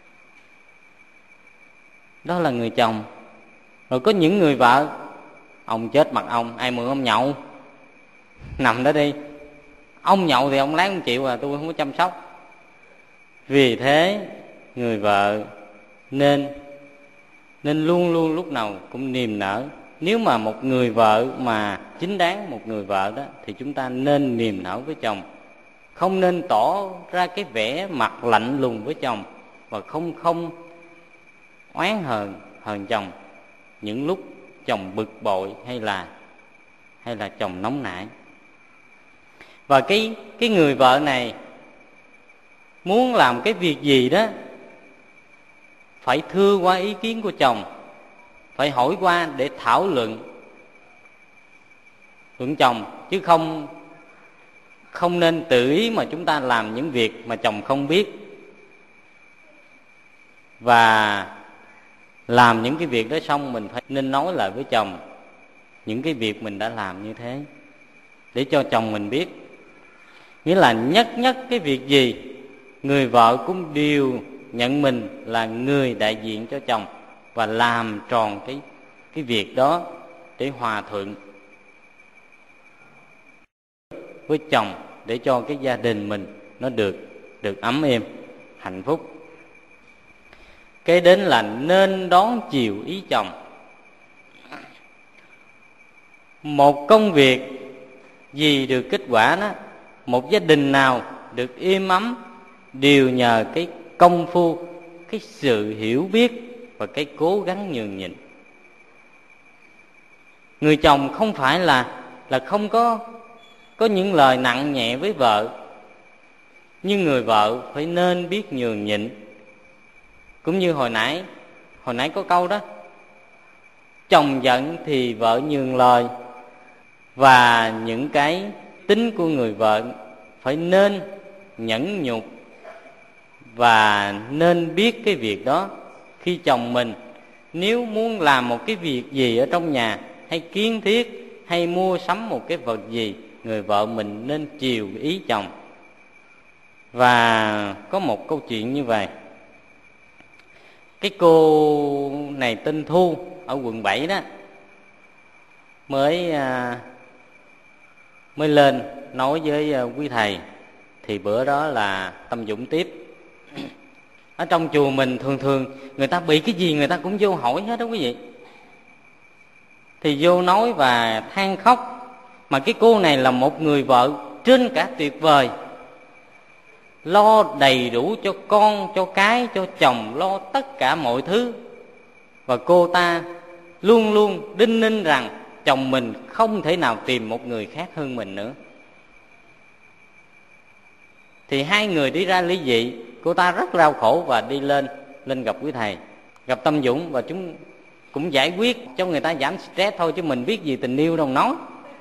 đó là người chồng. Rồi có những người vợ, ông chết mặt ông, ai mượn ông nhậu, nằm đó đi. Ông nhậu thì ông láng ông chịu, tôi không có chăm sóc. Vì thế người vợ nên luôn luôn lúc nào cũng niềm nở. Nếu mà một người vợ mà chính đáng, một người vợ đó, thì chúng ta nên niềm nở với chồng, không nên tỏ ra cái vẻ mặt lạnh lùng với chồng, và không oán hờn chồng những lúc chồng bực bội hay là chồng nóng nảy. Và cái người vợ này muốn làm cái việc gì đó phải thưa qua ý kiến của chồng, phải hỏi qua để thảo luận chồng, chứ không nên tự ý mà chúng ta làm những việc mà chồng không biết, và làm những cái việc đó xong mình phải nên nói lại với chồng những cái việc mình đã làm như thế, để cho chồng mình biết. Nghĩa là nhất cái việc gì, người vợ cũng đều nhận mình là người đại diện cho chồng, và làm tròn cái việc đó để hòa thuận với chồng, để cho cái gia đình mình nó được ấm êm, hạnh phúc. Cái đến là nên đón chiều ý chồng. Một công việc gì được kết quả đó, một gia đình nào được êm ấm, đều nhờ cái công phu, cái sự hiểu biết và cái cố gắng nhường nhịn. Người chồng không phải là không có những lời nặng nhẹ với vợ, nhưng người vợ phải nên biết nhường nhịn. Cũng như hồi nãy có câu đó, chồng giận thì vợ nhường lời. Và những cái tính của người vợ phải nên nhẫn nhục và nên biết cái việc đó. Khi chồng mình nếu muốn làm một cái việc gì ở trong nhà, hay kiến thiết, hay mua sắm một cái vật gì, người vợ mình nên chiều ý chồng. Và có một câu chuyện như vậy. Cái cô này tên Thu ở quận 7 đó, mới lên nói với quý thầy. Thì bữa đó là Tâm Dũng tiếp. Ở trong chùa mình thường người ta bị cái gì người ta cũng vô hỏi hết đó quý vị. Thì vô nói và than khóc. Mà cái cô này là một người vợ trên cả tuyệt vời, lo đầy đủ cho con, cho cái, cho chồng, lo tất cả mọi thứ. Và cô ta luôn luôn đinh ninh rằng chồng mình không thể nào tìm một người khác hơn mình nữa. Thì hai người đi ra ly dị, cô ta rất đau khổ và đi lên gặp quý thầy, gặp Tâm Dũng, và chúng cũng giải quyết cho người ta giảm stress thôi, chứ mình biết gì tình yêu đâu nói.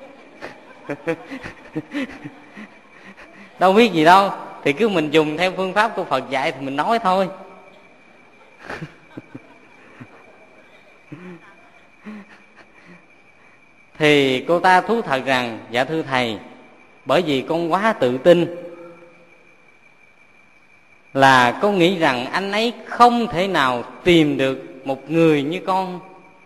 Đâu biết gì đâu, thì cứ mình dùng theo phương pháp của Phật dạy thì mình nói thôi. Thì cô ta thú thật rằng: dạ thưa thầy, bởi vì con quá tự tin, là con nghĩ rằng anh ấy không thể nào tìm được một người như con.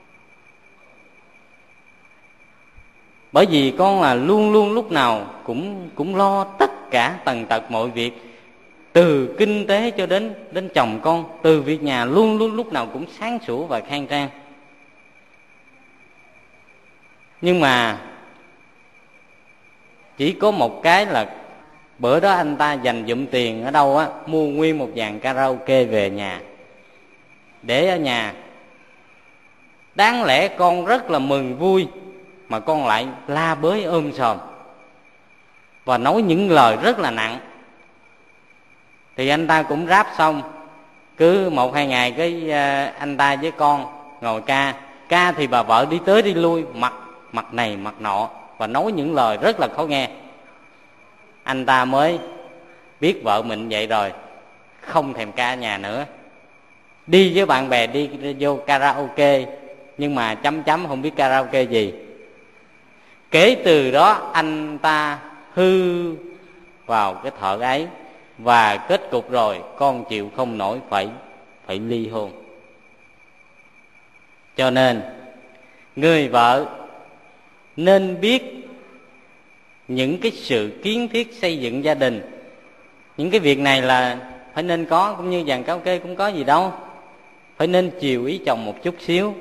Bởi vì con là luôn luôn lúc nào cũng lo tất cả tần tật mọi việc, từ kinh tế cho đến chồng con, từ việc nhà luôn luôn lúc nào cũng sáng sủa và khang trang. Nhưng mà chỉ có một cái là bữa đó anh ta dành dụm tiền ở đâu á, mua nguyên một dàn karaoke về nhà để ở nhà. Đáng lẽ con rất là mừng vui, mà con lại la bới ôm sòm và nói những lời rất là nặng. Thì anh ta cũng ráp xong, cứ 1-2 ngày cái anh ta với con ngồi ca thì bà vợ đi tới đi lui, mặt này mặt nọ, và nói những lời rất là khó nghe. Anh ta mới biết vợ mình vậy rồi, không thèm ca ở nhà nữa, đi với bạn bè đi vô karaoke, nhưng mà chấm không biết karaoke gì. Kể từ đó anh ta hư vào cái thợ ấy, và kết cục rồi con chịu không nổi phải ly hôn. Cho nên người vợ nên biết những cái sự kiến thiết xây dựng gia đình. Những cái việc này là phải nên có, cũng như dàn karaoke cũng có gì đâu. Phải nên chiều ý chồng một chút xíu.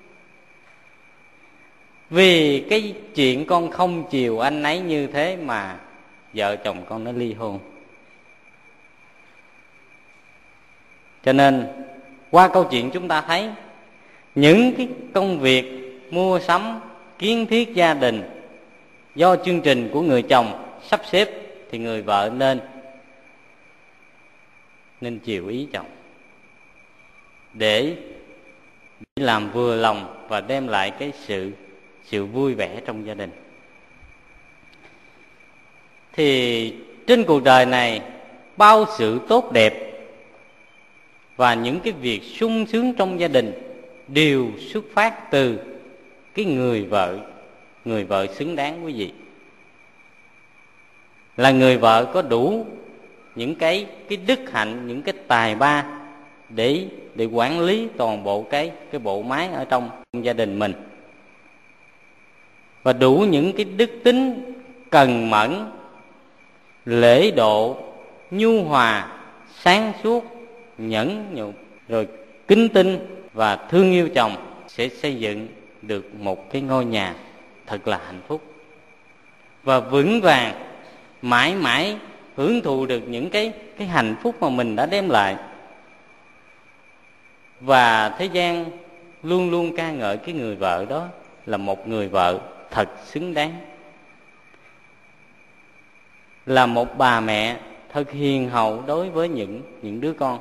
Vì cái chuyện con không chiều anh ấy như thế mà vợ chồng con nó ly hôn. Cho nên qua câu chuyện chúng ta thấy những cái công việc mua sắm, kiến thiết gia đình do chương trình của người chồng sắp xếp, thì người vợ nên chiều ý chồng để làm vừa lòng và đem lại cái sự vui vẻ trong gia đình. Thì trên cuộc đời này, bao sự tốt đẹp và những cái việc sung sướng trong gia đình đều xuất phát từ cái người vợ xứng đáng, quý vị. Là người vợ có đủ những cái đức hạnh, những cái tài ba để quản lý toàn bộ cái bộ máy ở trong gia đình mình, và đủ những cái đức tính cần mẫn, lễ độ, nhu hòa, sáng suốt, nhẫn nhục, rồi kính tinh và thương yêu chồng, sẽ xây dựng được một cái ngôi nhà thật là hạnh phúc và vững vàng, mãi mãi hưởng thụ được những cái hạnh phúc mà mình đã đem lại. Và thế gian luôn luôn ca ngợi cái người vợ đó là một người vợ thật xứng đáng, là một bà mẹ thật hiền hậu đối với những đứa con.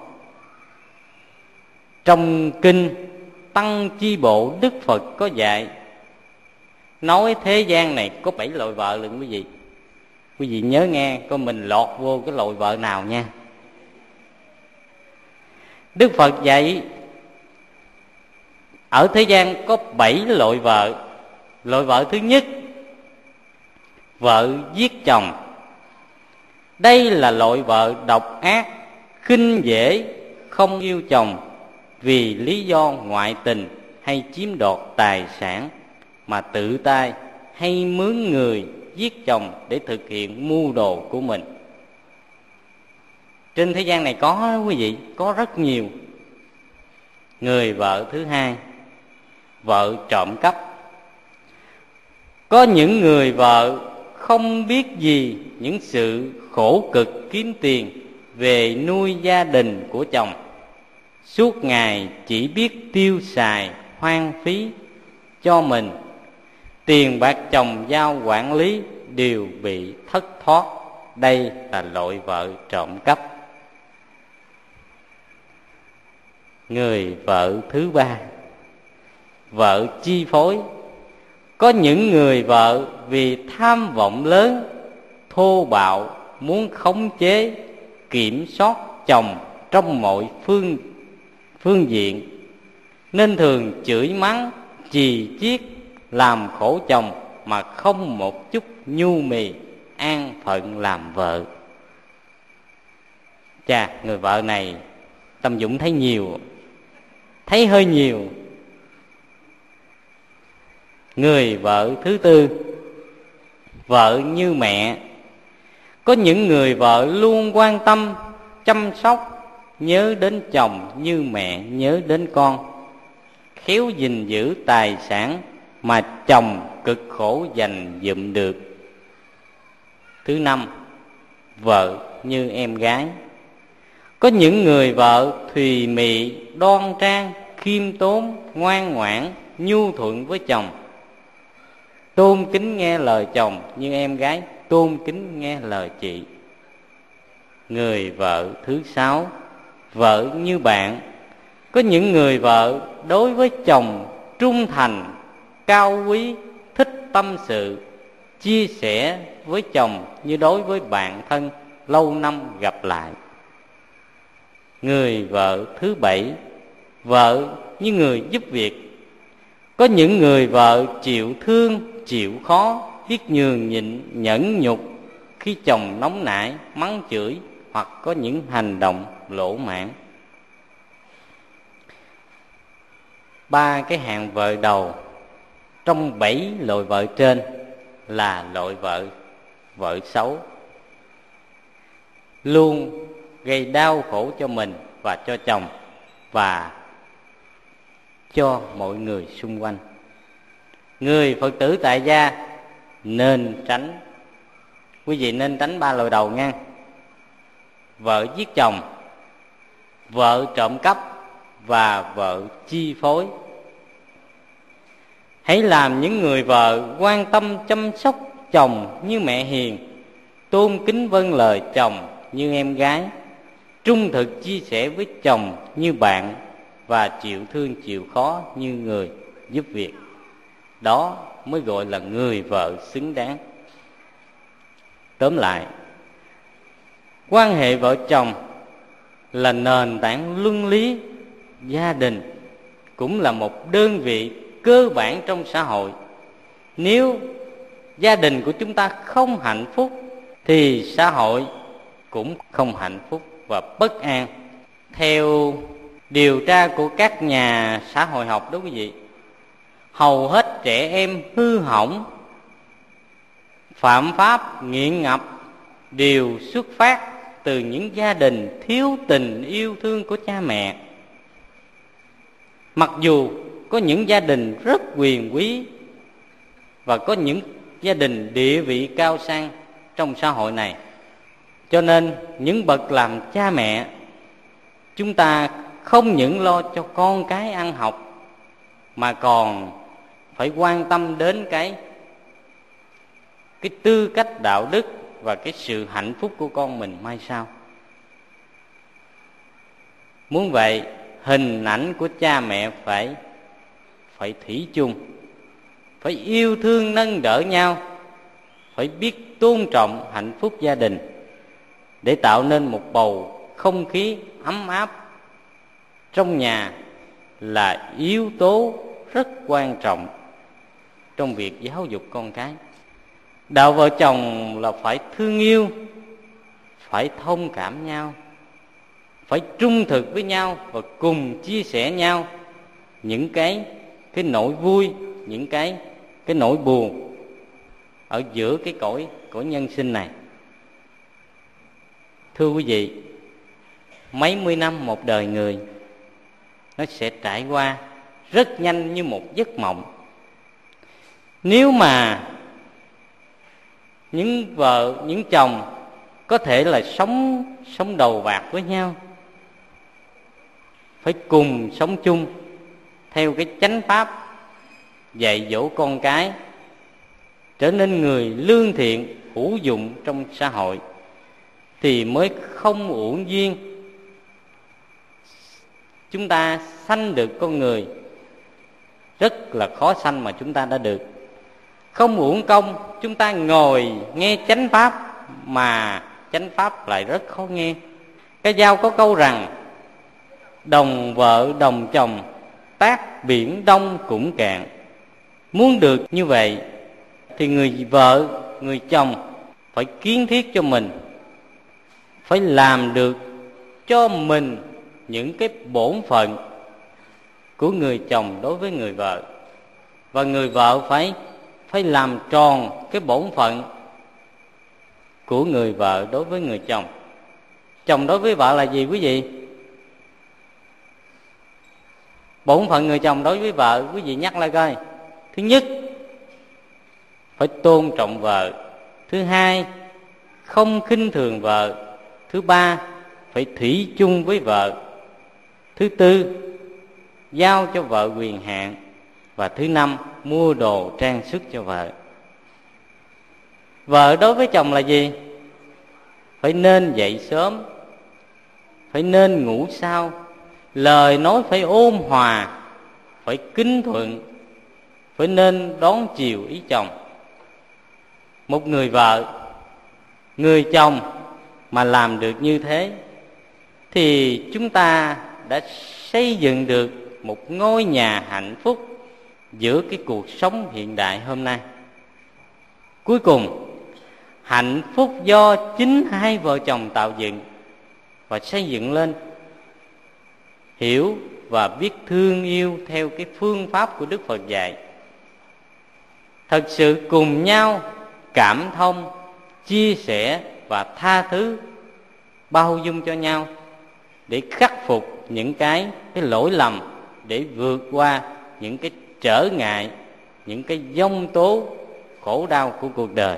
Trong kinh Tăng Chi Bộ, Đức Phật có dạy, nói thế gian này có 7 loại vợ lận quý vị. Quý vị nhớ nghe coi mình lọt vô cái loại vợ nào nha. Đức Phật dạy ở thế gian có 7 loại vợ. Loại vợ thứ nhất, vợ giết chồng. Đây là loại vợ độc ác, khinh dễ, không yêu chồng vì lý do ngoại tình hay chiếm đoạt tài sản, mà tự tay hay mướn người giết chồng để thực hiện mưu đồ của mình. Trên thế gian này có quý vị, có rất nhiều. Người vợ thứ hai, vợ trộm cắp. Có những người vợ không biết gì những sự khổ cực kiếm tiền về nuôi gia đình của chồng. Suốt ngày chỉ biết tiêu xài hoang phí cho mình. Tiền bạc chồng giao quản lý đều bị thất thoát. Đây là loại vợ trộm cắp. Người vợ thứ ba, vợ chi phối. Có những người vợ vì tham vọng lớn, thô bạo, muốn khống chế, kiểm soát chồng trong mọi phương diện, nên thường chửi mắng, chì chiết, làm khổ chồng mà không một chút nhu mì, an phận làm vợ. Chà, người vợ này Tâm Dũng thấy nhiều, thấy hơi nhiều. Người vợ thứ tư, vợ như mẹ. Có những người vợ luôn quan tâm, chăm sóc, nhớ đến chồng như mẹ nhớ đến con, khéo gìn giữ tài sản mà chồng cực khổ dành dụm được. Thứ năm, vợ như em gái. Có những người vợ thùy mị, đoan trang, khiêm tốn, ngoan ngoãn, nhu thuận với chồng, tôn kính nghe lời chồng như em gái tôn kính nghe lời chị. Người vợ thứ sáu, vợ như bạn. Có những người vợ đối với chồng trung thành, cao quý, thích tâm sự, chia sẻ với chồng như đối với bạn thân lâu năm gặp lại. Người vợ thứ bảy, vợ như người giúp việc. Có những người vợ chịu thương, chịu khó, biết nhường nhịn, nhẫn nhục khi chồng nóng nảy, mắng chửi hoặc có những hành động lỗ mãn. Ba cái hạng vợ đầu trong 7 loại vợ trên là loại vợ xấu, luôn gây đau khổ cho mình và cho chồng và cho mọi người xung quanh. Người Phật tử tại gia nên tránh, quý vị nên tránh 3 loại đầu nha: vợ giết chồng, vợ trộm cắp và vợ chi phối. Hãy làm những người vợ quan tâm chăm sóc chồng như mẹ hiền, tôn kính vâng lời chồng như em gái, trung thực chia sẻ với chồng như bạn và chịu thương chịu khó như người giúp việc. Đó mới gọi là người vợ xứng đáng. Tóm lại, quan hệ vợ chồng là nền tảng luân lý gia đình, cũng là một đơn vị cơ bản trong xã hội. Nếu gia đình của chúng ta không hạnh phúc thì xã hội cũng không hạnh phúc và bất an. Theo điều tra của các nhà xã hội học đó quý vị, hầu hết trẻ em hư hỏng, phạm pháp, nghiện ngập đều xuất phát từ những gia đình thiếu tình yêu thương của cha mẹ. Mặc dù có những gia đình rất quyền quý và có những gia đình địa vị cao sang trong xã hội này, cho nên những bậc làm cha mẹ, chúng ta không những lo cho con cái ăn học mà còn phải quan tâm đến cái tư cách đạo đức và cái sự hạnh phúc của con mình mai sau. Muốn vậy, hình ảnh của cha mẹ phải thủy chung, phải yêu thương nâng đỡ nhau, phải biết tôn trọng hạnh phúc gia đình để tạo nên một bầu không khí ấm áp trong nhà là yếu tố rất quan trọng trong việc giáo dục con cái. Đạo vợ chồng là phải thương yêu, phải thông cảm nhau, phải trung thực với nhau và cùng chia sẻ nhau những cái nỗi vui, những cái nỗi buồn ở giữa cái cõi nhân sinh này. Thưa quý vị, mấy mươi năm một đời người nó sẽ trải qua rất nhanh như một giấc mộng. Nếu mà những vợ, những chồng có thể là sống đầu bạc với nhau, phải cùng sống chung theo cái chánh pháp dạy dỗ con cái, trở nên người lương thiện hữu dụng trong xã hội, thì mới không uổng duyên chúng ta sanh được con người. Rất là khó sanh mà chúng ta đã được. Không uổng công chúng ta ngồi nghe chánh pháp, mà chánh pháp lại rất khó nghe. Cái Dao có câu rằng: đồng vợ đồng chồng, tác biển đông cũng cạn. Muốn được như vậy thì người vợ, người chồng phải kiến thiết cho mình, phải làm được cho mình những cái bổn phận của người chồng đối với người vợ, và người vợ phải làm tròn cái bổn phận của người vợ đối với người chồng. Chồng đối với vợ là gì quý vị? Bổn phận người chồng đối với vợ, quý vị nhắc lại coi. Thứ nhất, phải tôn trọng vợ. Thứ hai, không khinh thường vợ. Thứ ba, phải thủy chung với vợ. Thứ tư, giao cho vợ quyền hạn. Và thứ năm, mua đồ trang sức cho vợ. Vợ đối với chồng là gì? Phải nên dậy sớm, phải nên ngủ sau, lời nói phải ôn hòa, phải kính thuận, phải nên đón chiều ý chồng. Một người vợ, người chồng mà làm được như thế thì chúng ta đã xây dựng được một ngôi nhà hạnh phúc giữa cái cuộc sống hiện đại hôm nay. Cuối cùng, hạnh phúc do chính hai vợ chồng tạo dựng và xây dựng lên, hiểu và biết thương yêu theo cái phương pháp của Đức Phật dạy. Thật sự cùng nhau cảm thông, chia sẻ và tha thứ, bao dung cho nhau để khắc phục những cái lỗi lầm, để vượt qua những cái trở ngại, những cái giông tố khổ đau của cuộc đời.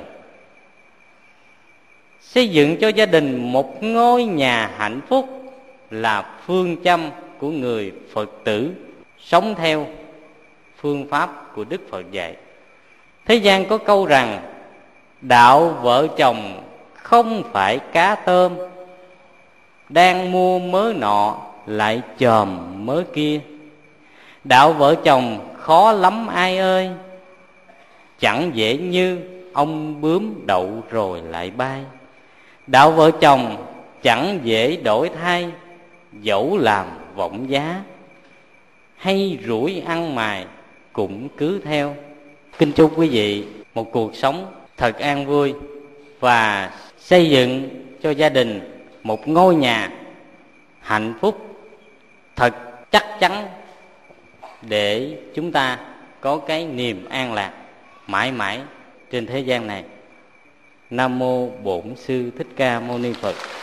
Xây dựng cho gia đình một ngôi nhà hạnh phúc là phương châm của người Phật tử sống theo phương pháp của Đức Phật dạy. Thế gian có câu rằng: đạo vợ chồng không phải cá tôm, đang mua mớ nọ lại chòm mớ kia. Đạo vợ chồng khó lắm ai ơi, chẳng dễ như ông bướm đậu rồi lại bay. Đạo vợ chồng chẳng dễ đổi thay, dẫu làm vọng giá. Hay rủi ăn mài cũng cứ theo. Kính chúc quý vị một cuộc sống thật an vui và xây dựng cho gia đình một ngôi nhà hạnh phúc thật chắc chắn, để chúng ta có cái niềm an lạc mãi mãi trên thế gian này. Nam mô Bổn Sư Thích Ca Mâu Ni Phật.